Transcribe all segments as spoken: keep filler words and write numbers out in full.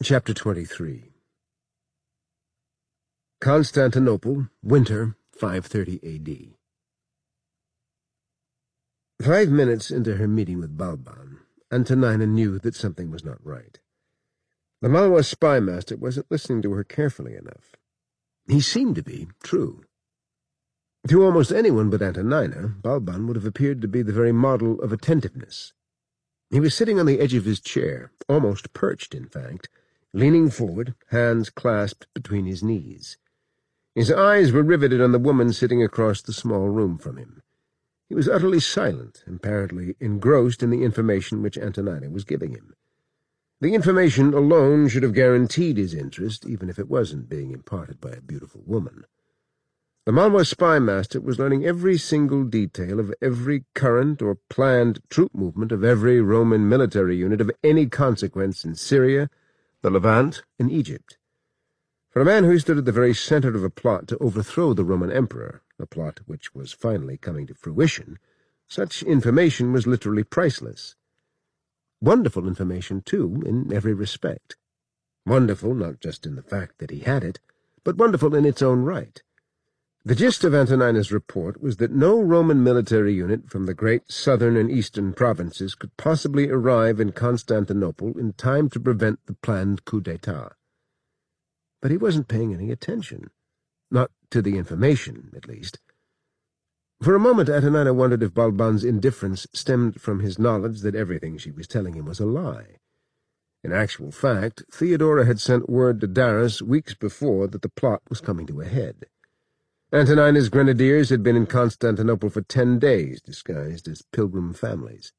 Chapter twenty-three. Constantinople, winter, five thirty A D. Five minutes into her meeting with Balban, Antonina knew that something was not right. The Malwa spymaster wasn't listening to her carefully enough. He seemed to be, true. To almost anyone but Antonina, Balban would have appeared to be the very model of attentiveness. He was sitting on the edge of his chair, almost perched, in fact, leaning forward, hands clasped between his knees. His eyes were riveted on the woman sitting across the small room from him. He was utterly silent, apparently engrossed in the information which Antonina was giving him. The information alone should have guaranteed his interest, even if it wasn't being imparted by a beautiful woman. The Malwa spymaster was learning every single detail of every current or planned troop movement of every Roman military unit of any consequence in Syria, the Levant, and Egypt. For a man who stood at the very center of a plot to overthrow the Roman emperor, a plot which was finally coming to fruition, such information was literally priceless. Wonderful information, too, in every respect. Wonderful not just in the fact that he had it, but wonderful in its own right. The gist of Antonina's report was that no Roman military unit from the great southern and eastern provinces could possibly arrive in Constantinople in time to prevent the planned coup d'etat. But he wasn't paying any attention. Not to the information, at least. For a moment Antonina wondered if Balban's indifference stemmed from his knowledge that everything she was telling him was a lie. In actual fact, Theodora had sent word to Darius weeks before that the plot was coming to a head. Antonina's grenadiers had been in Constantinople for ten days, disguised as pilgrim families.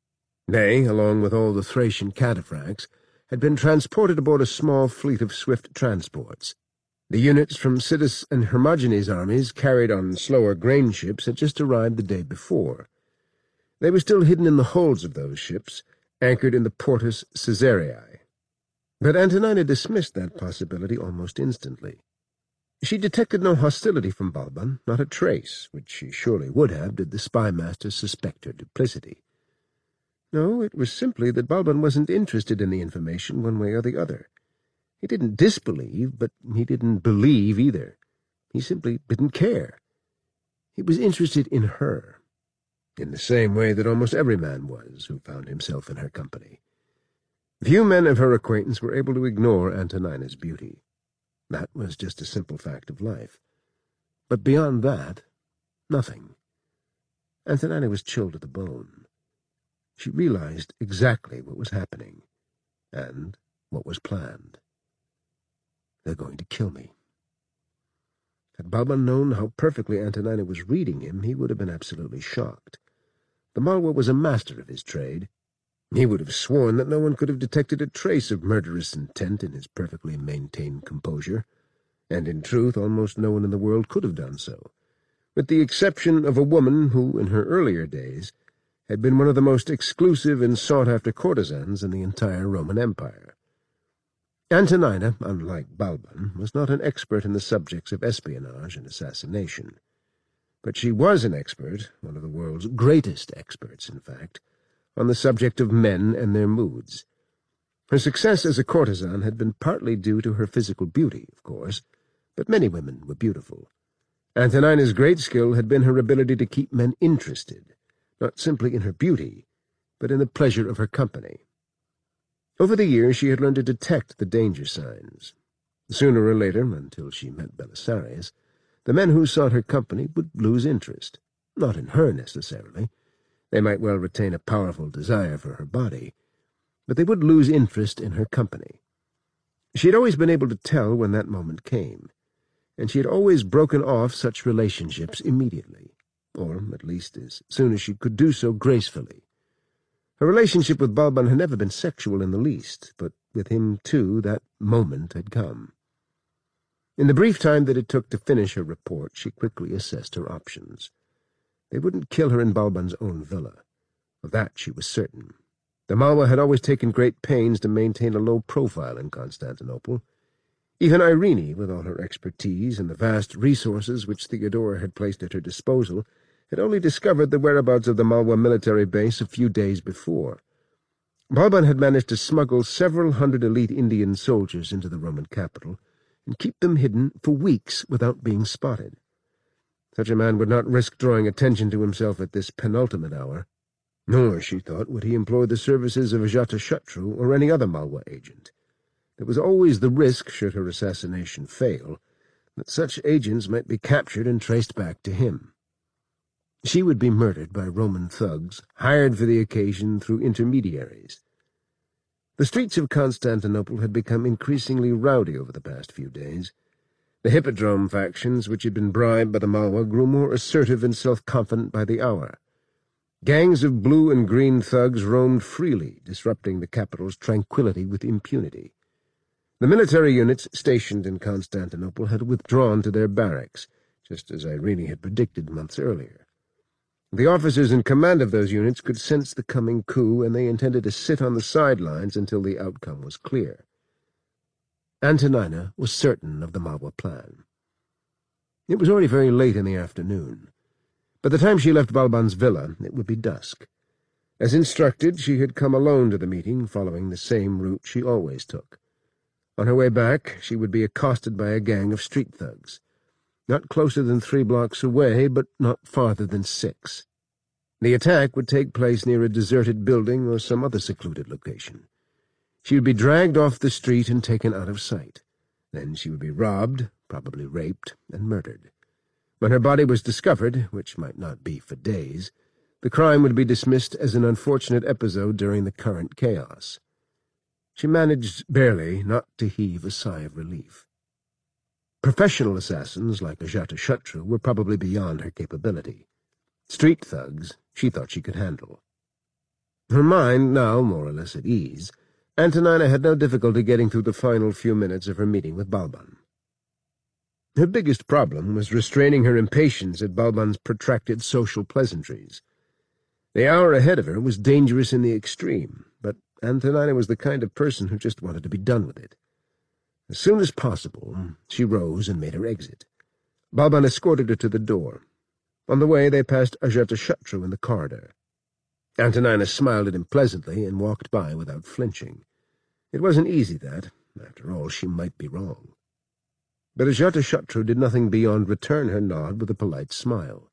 They, along with all the Thracian cataphracts, had been transported aboard a small fleet of swift transports. The units from Sidus and Hermogenes' armies, carried on slower grain ships, had just arrived the day before. They were still hidden in the holds of those ships, anchored in the Portus Caesareae. But Antonina dismissed that possibility almost instantly. She detected no hostility from Balban, not a trace, which she surely would have did the spymaster suspect her duplicity. No, it was simply that Balban wasn't interested in the information one way or the other. He didn't disbelieve, but he didn't believe either. He simply didn't care. He was interested in her, in the same way that almost every man was who found himself in her company. Few men of her acquaintance were able to ignore Antonina's beauty. That was just a simple fact of life. But beyond that, nothing. Antonina was chilled to the bone. She realized exactly what was happening, and what was planned. They're going to kill me. Had Balban known how perfectly Antonina was reading him, he would have been absolutely shocked. The Malwa was a master of his trade. He would have sworn that no one could have detected a trace of murderous intent in his perfectly maintained composure, and in truth almost no one in the world could have done so, with the exception of a woman who, in her earlier days, had been one of the most exclusive and sought-after courtesans in the entire Roman Empire. Antonina, unlike Balban, was not an expert in the subjects of espionage and assassination, but she was an expert, one of the world's greatest experts, in fact, on the subject of men and their moods. Her success as a courtesan had been partly due to her physical beauty, of course, but many women were beautiful. Antonina's great skill had been her ability to keep men interested, not simply in her beauty, but in the pleasure of her company. Over the years she had learned to detect the danger signs. Sooner or later, until she met Belisarius, the men who sought her company would lose interest, not in her necessarily. They might well retain a powerful desire for her body, but they would lose interest in her company. She had always been able to tell when that moment came, and she had always broken off such relationships immediately, or at least as soon as she could do so gracefully. Her relationship with Balban had never been sexual in the least, but with him, too, that moment had come. In the brief time that it took to finish her report, she quickly assessed her options. They wouldn't kill her in Balban's own villa. Of that she was certain. The Malwa had always taken great pains to maintain a low profile in Constantinople. Even Irene, with all her expertise and the vast resources which Theodora had placed at her disposal, had only discovered the whereabouts of the Malwa military base a few days before. Balban had managed to smuggle several hundred elite Indian soldiers into the Roman capital and keep them hidden for weeks without being spotted. Such a man would not risk drawing attention to himself at this penultimate hour, nor, she thought, would he employ the services of Ajatashatru or any other Malwa agent. There was always the risk, should her assassination fail, that such agents might be captured and traced back to him. She would be murdered by Roman thugs, hired for the occasion through intermediaries. The streets of Constantinople had become increasingly rowdy over the past few days. The Hippodrome factions, which had been bribed by the Malwa, grew more assertive and self-confident by the hour. Gangs of blue and green thugs roamed freely, disrupting the capital's tranquility with impunity. The military units stationed in Constantinople had withdrawn to their barracks, just as Irene had predicted months earlier. The officers in command of those units could sense the coming coup, and they intended to sit on the sidelines until the outcome was clear. Antonina was certain of the Malwa plan. It was already very late in the afternoon. By the time she left Balban's villa, it would be dusk. As instructed, she had come alone to the meeting, following the same route she always took. On her way back, she would be accosted by a gang of street thugs. Not closer than three blocks away, but not farther than six. The attack would take place near a deserted building or some other secluded location. She would be dragged off the street and taken out of sight. Then she would be robbed, probably raped, and murdered. When her body was discovered, which might not be for days, the crime would be dismissed as an unfortunate episode during the current chaos. She managed barely not to heave a sigh of relief. Professional assassins like Ajatashatru were probably beyond her capability. Street thugs she thought she could handle. Her mind now more or less at ease, Antonina had no difficulty getting through the final few minutes of her meeting with Balban. Her biggest problem was restraining her impatience at Balban's protracted social pleasantries. The hour ahead of her was dangerous in the extreme, but Antonina was the kind of person who just wanted to be done with it. As soon as possible, she rose and made her exit. Balban escorted her to the door. On the way, they passed Ajatashatru in the corridor. Antonina smiled at him pleasantly and walked by without flinching. It wasn't easy, that. After all, she might be wrong. But Ajatashatru did nothing beyond return her nod with a polite smile.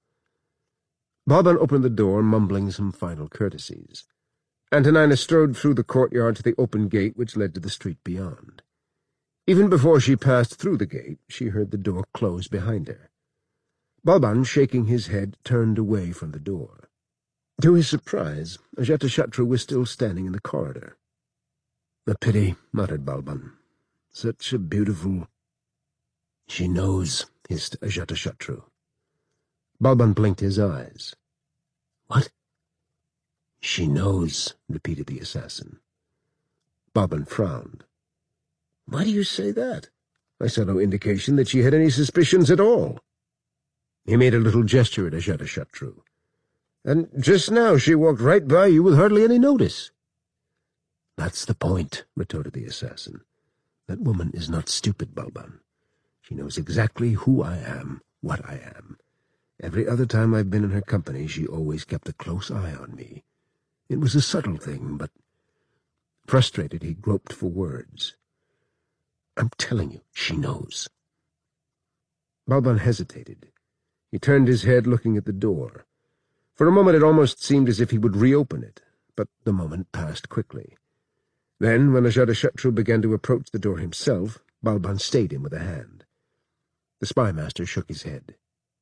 Balban opened the door, mumbling some final courtesies. Antonina strode through the courtyard to the open gate which led to the street beyond. Even before she passed through the gate, she heard the door close behind her. Balban, shaking his head, turned away from the door. To his surprise, Ajatashatru was still standing in the corridor. "A pity," muttered Balban. "Such a beautiful—" "She knows," hissed Ajatashatru. Balban blinked his eyes. "What?" "She knows," repeated the assassin. Balban frowned. "Why do you say that? I saw no indication that she had any suspicions at all." He made a little gesture at Ajatashatru. "And just now she walked right by you with hardly any notice." "That's the point," retorted the assassin. "That woman is not stupid, Balban. She knows exactly who I am, what I am. Every other time I've been in her company, she always kept a close eye on me. It was a subtle thing, but—" Frustrated, he groped for words. "I'm telling you, she knows." Balban hesitated. He turned his head, looking at the door. For a moment it almost seemed as if he would reopen it, but the moment passed quickly. Then, when Ajatashatru began to approach the door himself, Balban stayed him with a hand. The spymaster shook his head.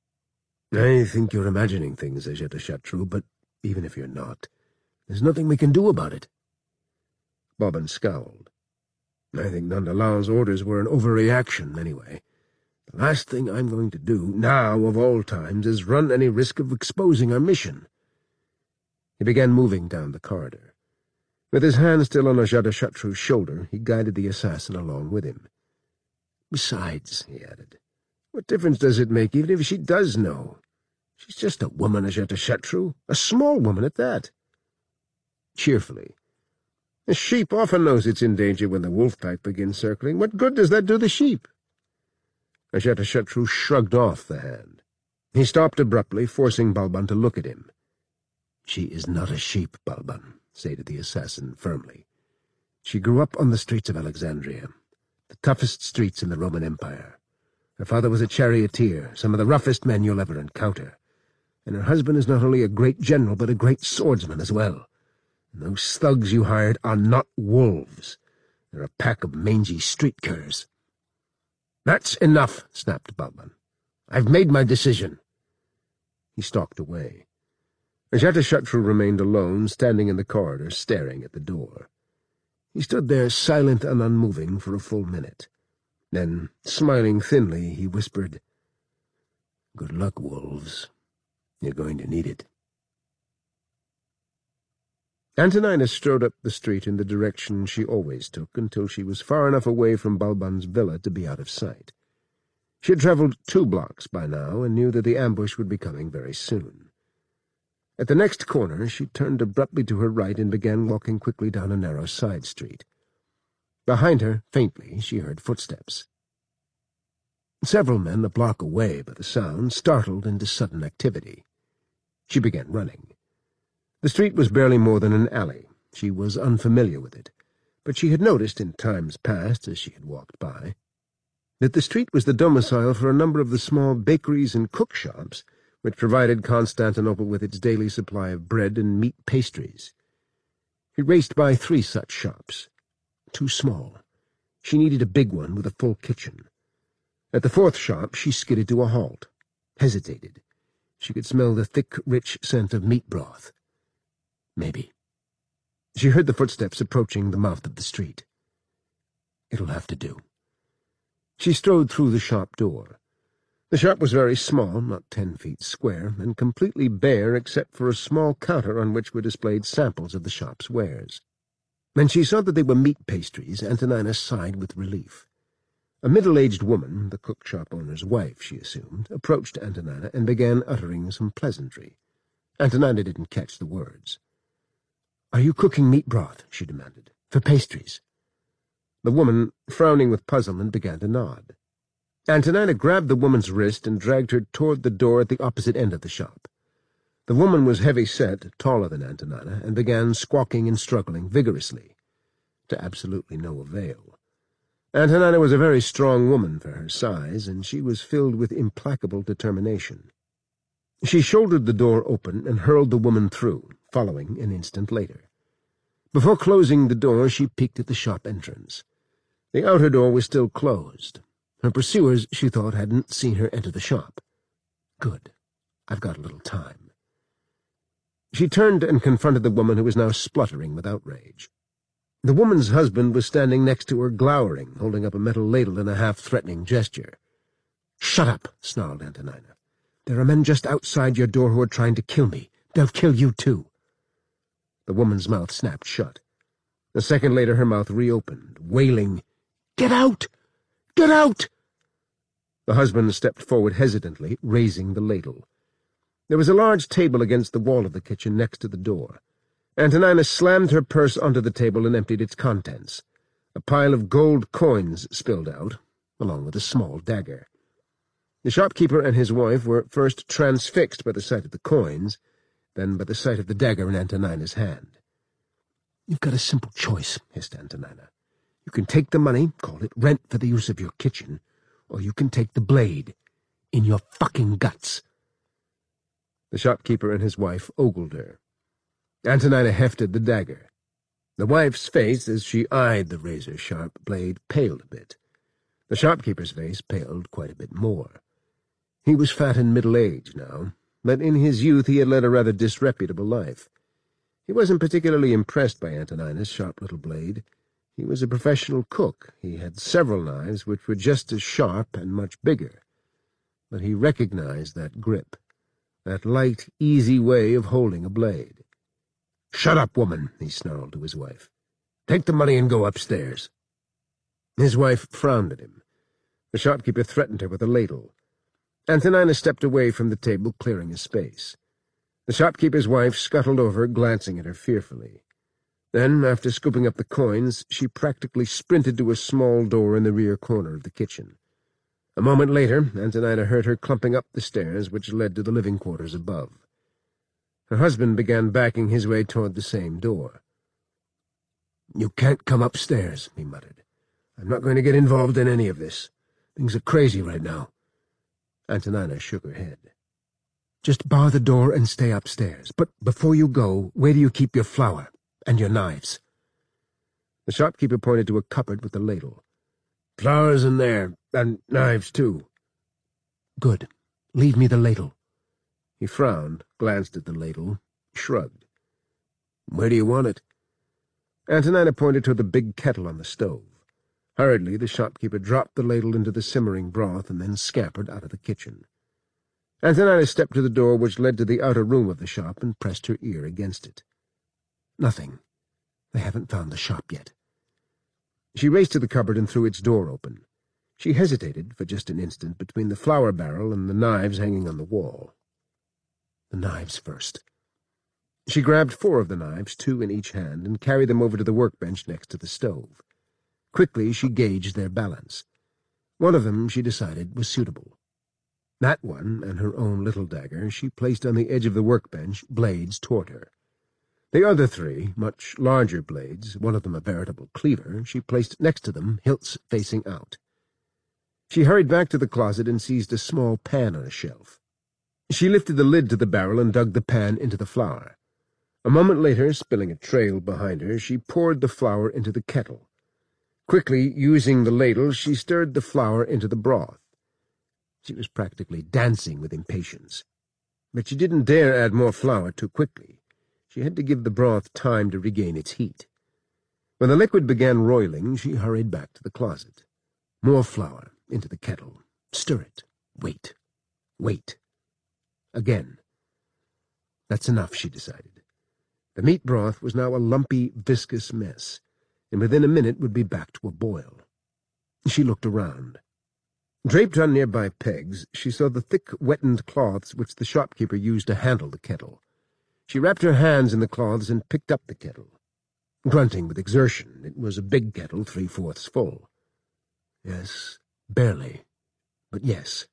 "I think you're imagining things, Ajatashatru, but even if you're not, there's nothing we can do about it." Balban scowled. "I think Nanda Lal's orders were an overreaction, anyway. The last thing I'm going to do, now of all times, is run any risk of exposing our mission." He began moving down the corridor. With his hand still on Ajatashatru's shoulder, he guided the assassin along with him. "Besides," he added, "what difference does it make, even if she does know? She's just a woman, Ajatashatru, a small woman at that." Cheerfully, "A sheep often knows it's in danger when the wolf pack begins circling. What good does that do the sheep?" Ajatashatru shrugged off the hand. He stopped abruptly, forcing Balban to look at him. "She is not a sheep, Balban," stated the assassin firmly. "She grew up on the streets of Alexandria, the toughest streets in the Roman Empire. Her father was a charioteer, some of the roughest men you'll ever encounter. And her husband is not only a great general, but a great swordsman as well. And those thugs you hired are not wolves. They're a pack of mangy street curs." "That's enough," snapped Balban. "I've made my decision." He stalked away. Ajatashatru remained alone, standing in the corridor, staring at the door. He stood there silent and unmoving for a full minute. Then, smiling thinly, he whispered, "Good luck, wolves. You're going to need it." Antonina strode up the street in the direction she always took until she was far enough away from Balban's villa to be out of sight. She had travelled two blocks by now and knew that the ambush would be coming very soon. At the next corner she turned abruptly to her right and began walking quickly down a narrow side street. Behind her, faintly, she heard footsteps. Several men a block away by the sound startled into sudden activity. She began running. The street was barely more than an alley. She was unfamiliar with it, but she had noticed in times past, as she had walked by, that the street was the domicile for a number of the small bakeries and cook-shops which provided Constantinople with its daily supply of bread and meat pastries. She raced by three such shops. Too small. She needed a big one with a full kitchen. At the fourth shop she skidded to a halt, hesitated. She could smell the thick, rich scent of meat broth. Maybe. She heard the footsteps approaching the mouth of the street. It'll have to do. She strode through the shop door. The shop was very small, not ten feet square, and completely bare except for a small counter on which were displayed samples of the shop's wares. When she saw that they were meat pastries, Antonina sighed with relief. A middle-aged woman, the cook-shop owner's wife, she assumed, approached Antonina and began uttering some pleasantry. Antonina didn't catch the words. "Are you cooking meat broth?" she demanded. "For pastries?" The woman, frowning with puzzlement, began to nod. Antonina grabbed the woman's wrist and dragged her toward the door at the opposite end of the shop. The woman was heavy-set, taller than Antonina, and began squawking and struggling vigorously, to absolutely no avail. Antonina was a very strong woman for her size, and she was filled with implacable determination. She shouldered the door open and hurled the woman through, following an instant later. Before closing the door, she peeked at the shop entrance. The outer door was still closed. Her pursuers, she thought, hadn't seen her enter the shop. Good. I've got a little time. She turned and confronted the woman who was now spluttering with outrage. The woman's husband was standing next to her, glowering, holding up a metal ladle in a half-threatening gesture. "Shut up," snarled Antonina. "There are men just outside your door who are trying to kill me. They'll kill you, too." The woman's mouth snapped shut. A second later her mouth reopened, wailing, "Get out! Get out!" The husband stepped forward hesitantly, raising the ladle. There was a large table against the wall of the kitchen next to the door. Antonina slammed her purse onto the table and emptied its contents. A pile of gold coins spilled out, along with a small dagger. The shopkeeper and his wife were first transfixed by the sight of the coins, then by the sight of the dagger in Antonina's hand. "You've got a simple choice," hissed Antonina. "You can take the money, call it rent for the use of your kitchen, or you can take the blade in your fucking guts." The shopkeeper and his wife ogled her. Antonina hefted the dagger. The wife's face, as she eyed the razor-sharp blade, paled a bit. The shopkeeper's face paled quite a bit more. He was fat and middle-aged now, but in his youth he had led a rather disreputable life. He wasn't particularly impressed by Antonina's sharp little blade. He was a professional cook. He had several knives which were just as sharp and much bigger. But he recognized that grip, that light, easy way of holding a blade. "Shut up, woman," he snarled to his wife. "Take the money and go upstairs." His wife frowned at him. The shopkeeper threatened her with a ladle. Antonina stepped away from the table, clearing a space. The shopkeeper's wife scuttled over, glancing at her fearfully. Then, after scooping up the coins, she practically sprinted to a small door in the rear corner of the kitchen. A moment later, Antonina heard her clumping up the stairs which led to the living quarters above. Her husband began backing his way toward the same door. "You can't come upstairs," he muttered. "I'm not going to get involved in any of this. Things are crazy right now." Antonina shook her head. "Just bar the door and stay upstairs. But before you go, where do you keep your flour and your knives?" The shopkeeper pointed to a cupboard with a ladle. "Flour's in there, and knives, too." "Good. Leave me the ladle." He frowned, glanced at the ladle, shrugged. "Where do you want it?" Antonina pointed to the big kettle on the stove. Hurriedly, the shopkeeper dropped the ladle into the simmering broth and then scampered out of the kitchen. Antonina stepped to the door which led to the outer room of the shop and pressed her ear against it. Nothing. They haven't found the shop yet. She raced to the cupboard and threw its door open. She hesitated for just an instant between the flour barrel and the knives hanging on the wall. The knives first. She grabbed four of the knives, two in each hand, and carried them over to the workbench next to the stove. Quickly she gauged their balance. One of them, she decided, was suitable. That one, and her own little dagger, she placed on the edge of the workbench, blades toward her. The other three, much larger blades, one of them a veritable cleaver, she placed next to them, hilts facing out. She hurried back to the closet and seized a small pan on a shelf. She lifted the lid to the barrel and dug the pan into the flour. A moment later, spilling a trail behind her, she poured the flour into the kettle. Quickly, using the ladle, she stirred the flour into the broth. She was practically dancing with impatience. But she didn't dare add more flour too quickly. She had to give the broth time to regain its heat. When the liquid began roiling, she hurried back to the closet. More flour into the kettle. Stir it. Wait. Wait. Again. That's enough, she decided. The meat broth was now a lumpy, viscous mess, and within a minute would be back to a boil. She looked around. Draped on nearby pegs, she saw the thick, wettened cloths which the shopkeeper used to handle the kettle. She wrapped her hands in the cloths and picked up the kettle. Grunting with exertion, it was a big kettle, three-fourths full. Yes, barely, but yes.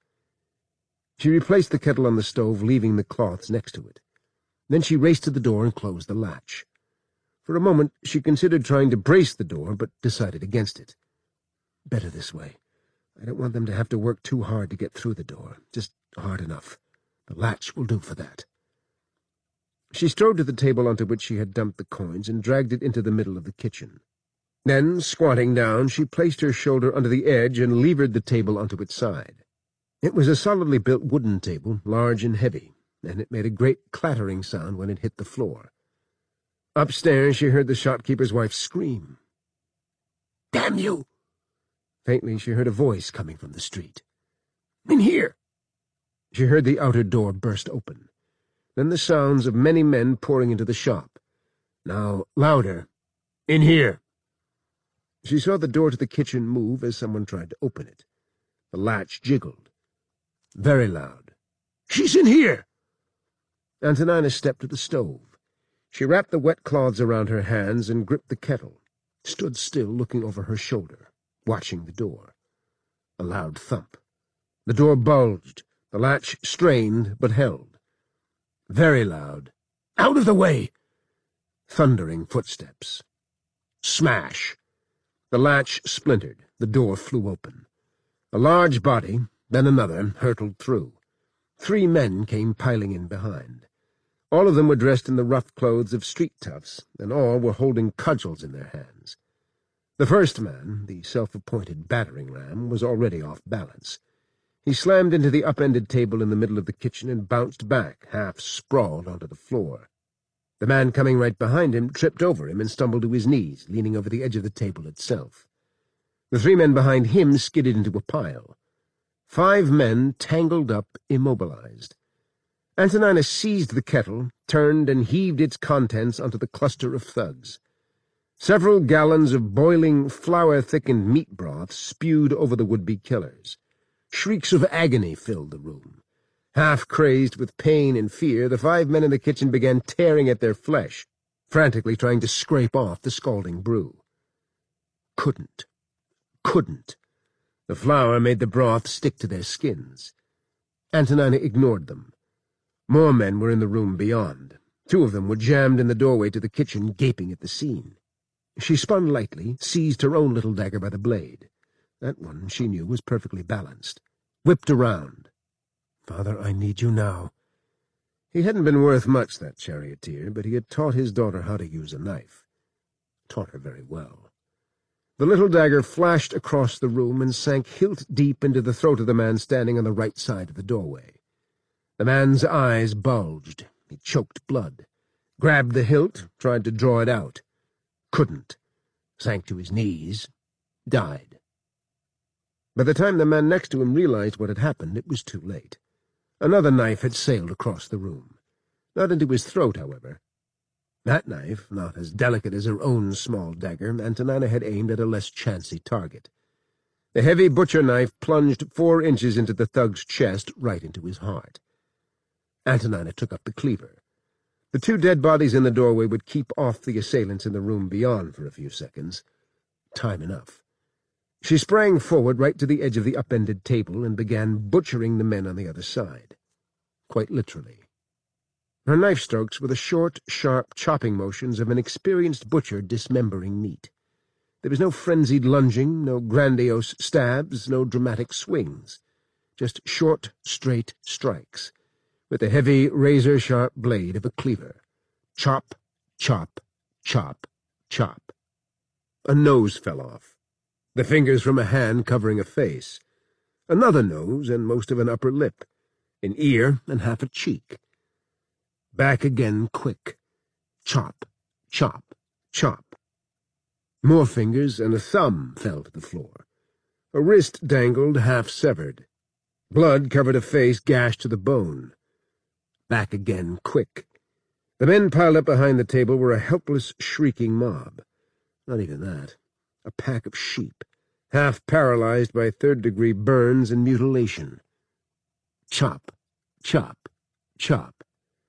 She replaced the kettle on the stove, leaving the cloths next to it. Then she raced to the door and closed the latch. For a moment she considered trying to brace the door, but decided against it. Better this way. I don't want them to have to work too hard to get through the door, just hard enough. The latch will do for that. She strode to the table onto which she had dumped the coins and dragged it into the middle of the kitchen. Then, squatting down, she placed her shoulder under the edge and levered the table onto its side. It was a solidly built wooden table, large and heavy, and it made a great clattering sound when it hit the floor. Upstairs she heard the shopkeeper's wife scream. "Damn you!" Faintly she heard a voice coming from the street. "In here!" She heard the outer door burst open. Then the sounds of many men pouring into the shop. Now louder. "In here!" She saw the door to the kitchen move as someone tried to open it. The latch jiggled. Very loud. "She's in here!" Antonina stepped to the stove. She wrapped the wet cloths around her hands and gripped the kettle, stood still looking over her shoulder, watching the door. A loud thump. The door bulged, the latch strained but held. Very loud. "Out of the way!" Thundering footsteps. Smash! The latch splintered, the door flew open. A large body, then another, hurtled through. Three men came piling in behind. All of them were dressed in the rough clothes of street toughs, and all were holding cudgels in their hands. The first man, the self-appointed battering-ram, was already off balance. He slammed into the upended table in the middle of the kitchen and bounced back, half sprawled onto the floor. The man coming right behind him tripped over him and stumbled to his knees, leaning over the edge of the table itself. The three men behind him skidded into a pile. Five men tangled up, immobilized. Antonina seized the kettle, turned, and heaved its contents onto the cluster of thugs. Several gallons of boiling, flour-thickened meat broth spewed over the would-be killers. Shrieks of agony filled the room. Half crazed with pain and fear, the five men in the kitchen began tearing at their flesh, frantically trying to scrape off the scalding brew. Couldn't. Couldn't. The flour made the broth stick to their skins. Antonina ignored them. More men were in the room beyond. Two of them were jammed in the doorway to the kitchen, gaping at the scene. She spun lightly, seized her own little dagger by the blade. That one, she knew, was perfectly balanced. Whipped around. "Father, I need you now." He hadn't been worth much, that charioteer, but he had taught his daughter how to use a knife. Taught her very well. The little dagger flashed across the room and sank hilt deep into the throat of the man standing on the right side of the doorway. The man's eyes bulged. He choked blood. Grabbed the hilt, tried to draw it out. Couldn't. Sank to his knees. Died. By the time the man next to him realized what had happened, it was too late. Another knife had sailed across the room. Not into his throat, however. That knife, not as delicate as her own small dagger, Antonina had aimed at a less chancy target. The heavy butcher knife plunged four inches into the thug's chest, right into his heart. Antonina took up the cleaver. The two dead bodies in the doorway would keep off the assailants in the room beyond for a few seconds. Time enough. She sprang forward right to the edge of the upended table and began butchering the men on the other side. Quite literally. Her knife strokes were the short, sharp chopping motions of an experienced butcher dismembering meat. There was no frenzied lunging, no grandiose stabs, no dramatic swings. Just short, straight strikes, with the heavy, razor-sharp blade of a cleaver. Chop, chop, chop, chop. A nose fell off. The fingers from a hand covering a face. Another nose and most of an upper lip. An ear and half a cheek. Back again quick. Chop, chop, chop. More fingers and a thumb fell to the floor. A wrist dangled, half severed. Blood covered a face gashed to the bone. Back again quick. The men piled up behind the table were a helpless, shrieking mob. Not even that. A pack of sheep, half paralyzed by third-degree burns and mutilation. Chop, chop, chop.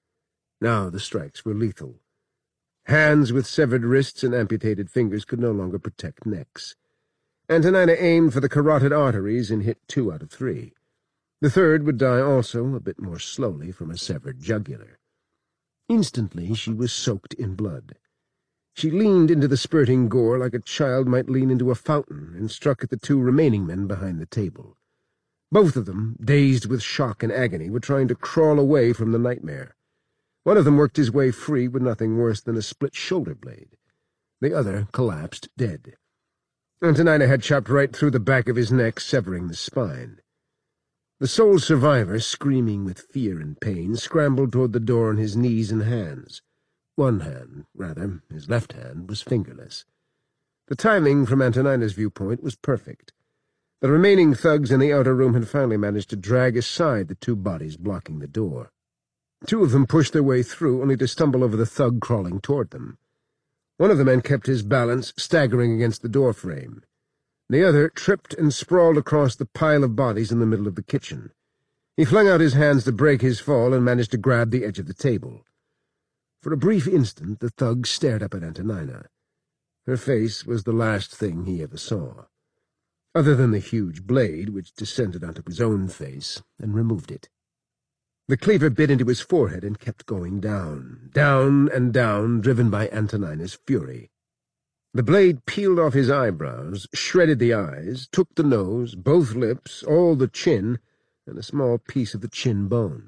Now the strikes were lethal. Hands with severed wrists and amputated fingers could no longer protect necks. Antonina aimed for the carotid arteries and hit two out of three. The third would die also, a bit more slowly, from a severed jugular. Instantly she was soaked in blood. She leaned into the spurting gore like a child might lean into a fountain and struck at the two remaining men behind the table. Both of them, dazed with shock and agony, were trying to crawl away from the nightmare. One of them worked his way free with nothing worse than a split shoulder blade. The other collapsed dead. Antonina had chopped right through the back of his neck, severing the spine. The sole survivor, screaming with fear and pain, scrambled toward the door on his knees and hands. One hand, rather, his left hand, was fingerless. The timing, from Antonina's viewpoint, was perfect. The remaining thugs in the outer room had finally managed to drag aside the two bodies blocking the door. Two of them pushed their way through, only to stumble over the thug crawling toward them. One of the men kept his balance, staggering against the doorframe. The other tripped and sprawled across the pile of bodies in the middle of the kitchen. He flung out his hands to break his fall and managed to grab the edge of the table. For a brief instant the thug stared up at Antonina. Her face was the last thing he ever saw, other than the huge blade which descended onto his own face and removed it. The cleaver bit into his forehead and kept going down, down and down, driven by Antonina's fury. The blade peeled off his eyebrows, shredded the eyes, took the nose, both lips, all the chin, and a small piece of the chin bone.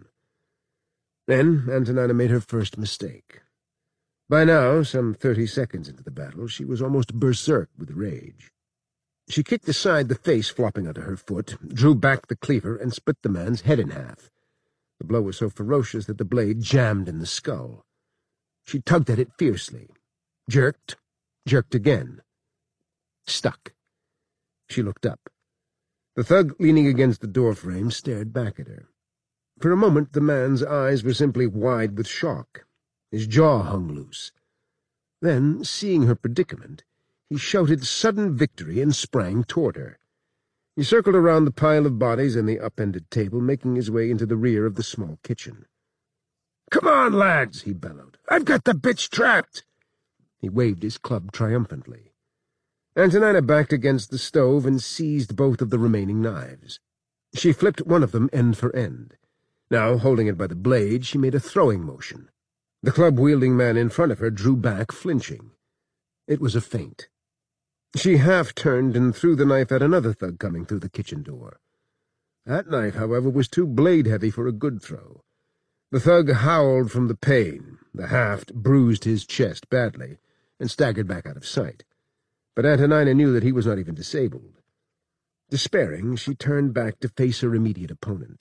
Then Antonina made her first mistake. By now, some thirty seconds into the battle, she was almost berserk with rage. She kicked aside the face flopping onto her foot, drew back the cleaver, and split the man's head in half. The blow was so ferocious that the blade jammed in the skull. She tugged at it fiercely, jerked, jerked again. Stuck. She looked up. The thug leaning against the doorframe stared back at her. For a moment the man's eyes were simply wide with shock. His jaw hung loose. Then, seeing her predicament, he shouted sudden victory and sprang toward her. He circled around the pile of bodies and the upended table, making his way into the rear of the small kitchen. "Come on, lads!" he bellowed. "I've got the bitch trapped!" He waved his club triumphantly. Antonina backed against the stove and seized both of the remaining knives. She flipped one of them end for end. Now, holding it by the blade, she made a throwing motion. The club-wielding man in front of her drew back, flinching. It was a feint. She half-turned and threw the knife at another thug coming through the kitchen door. That knife, however, was too blade-heavy for a good throw. The thug howled from the pain. The haft bruised his chest badly and staggered back out of sight. But Antonina knew that he was not even disabled. Despairing, she turned back to face her immediate opponent.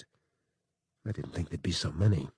I didn't think there'd be so many.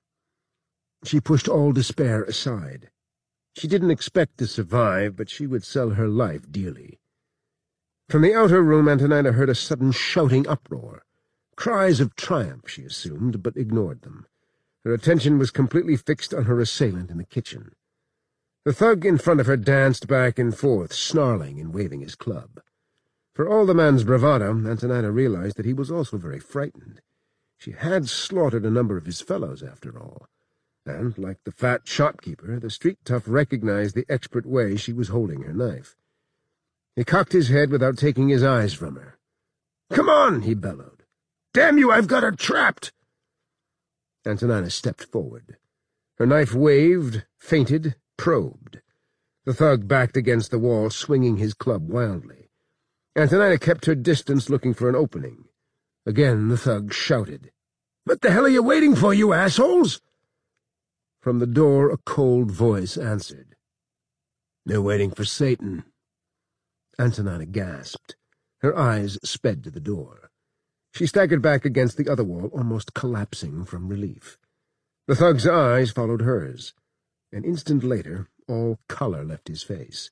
She pushed all despair aside. She didn't expect to survive, but she would sell her life dearly. From the outer room, Antonina heard a sudden shouting uproar. Cries of triumph, she assumed, but ignored them. Her attention was completely fixed on her assailant in the kitchen. The thug in front of her danced back and forth, snarling and waving his club. For all the man's bravado, Antonina realized that he was also very frightened. She had slaughtered a number of his fellows, after all. And, like the fat shopkeeper, the street tough recognized the expert way she was holding her knife. He cocked his head without taking his eyes from her. "Come on!" he bellowed. "Damn you, I've got her trapped!" Antonina stepped forward. Her knife waved, feinted, probed. The thug backed against the wall, swinging his club wildly. Antonina kept her distance, looking for an opening. Again the thug shouted, "What the hell are you waiting for, you assholes?" From the door a cold voice answered. "They're waiting for Satan." Antonina gasped. Her eyes sped to the door. She staggered back against the other wall, almost collapsing from relief. The thug's eyes followed hers. An instant later, all color left his face.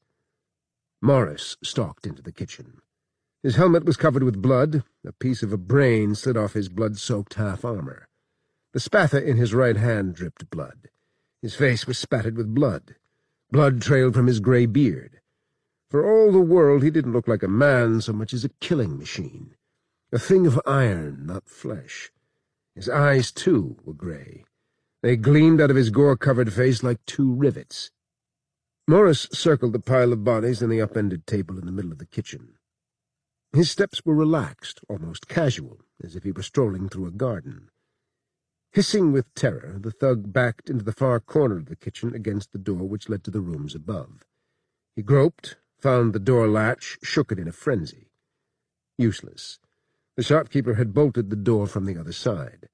Morris stalked into the kitchen. His helmet was covered with blood. A piece of a brain slid off his blood-soaked half-armor. The spatha in his right hand dripped blood. His face was spattered with blood. Blood trailed from his gray beard. For all the world, he didn't look like a man so much as a killing machine. A thing of iron, not flesh. His eyes, too, were gray. They gleamed out of his gore-covered face like two rivets. Morris circled the pile of bodies and the upended table in the middle of the kitchen. His steps were relaxed, almost casual, as if he were strolling through a garden. Hissing with terror, the thug backed into the far corner of the kitchen against the door which led to the rooms above. He groped, found the door latch, shook it in a frenzy. Useless. The shopkeeper had bolted the door from the other side.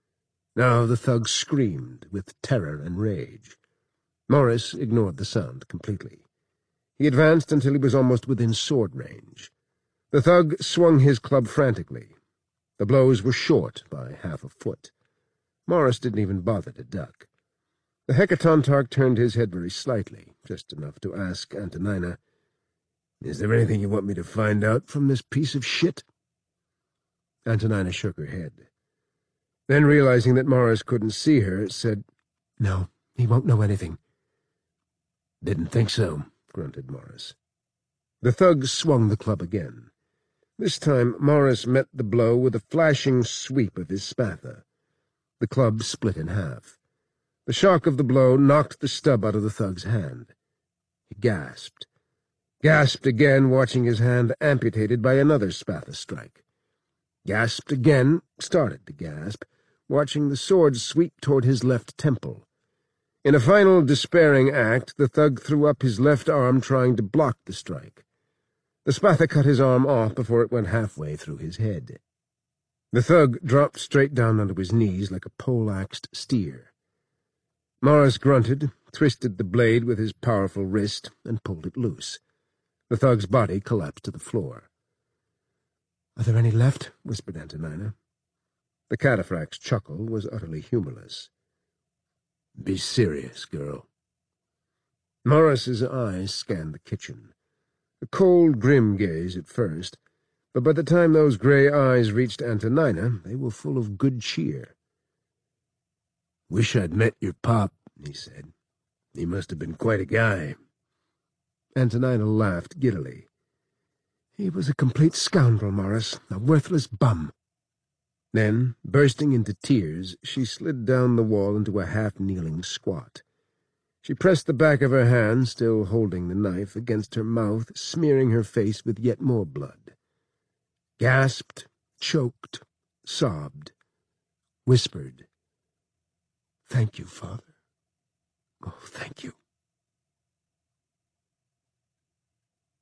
Now the thug screamed with terror and rage. Morris ignored the sound completely. He advanced until he was almost within sword range. The thug swung his club frantically. The blows were short by half a foot. Morris didn't even bother to duck. The Hecatontarch turned his head very slightly, just enough to ask Antonina, "Is there anything you want me to find out from this piece of shit?" Antonina shook her head. Then, realizing that Morris couldn't see her, said, "No, he won't know anything." "Didn't think so," grunted Morris. The thug swung the club again. This time Morris met the blow with a flashing sweep of his spatha. The club split in half. The shock of the blow knocked the stub out of the thug's hand. He gasped. Gasped again, watching his hand amputated by another spatha strike. Gasped again, started to gasp, watching the sword sweep toward his left temple. In a final despairing act, the thug threw up his left arm, trying to block the strike. The spatha cut his arm off before it went halfway through his head. The thug dropped straight down onto his knees like a pole-axed steer. Morris grunted, twisted the blade with his powerful wrist, and pulled it loose. The thug's body collapsed to the floor. "Are there any left?" whispered Antonina. The cataphract's chuckle was utterly humorless. "Be serious, girl." Morris's eyes scanned the kitchen. A cold, grim gaze at first, but by the time those gray eyes reached Antonina, they were full of good cheer. "Wish I'd met your pop," he said. "He must have been quite a guy." Antonina laughed giddily. "He was a complete scoundrel, Morris, a worthless bum." Then, bursting into tears, she slid down the wall into a half-kneeling squat. She pressed the back of her hand, still holding the knife, against her mouth, smearing her face with yet more blood. Gasped, choked, sobbed, whispered, "Thank you, Father. Oh, thank you."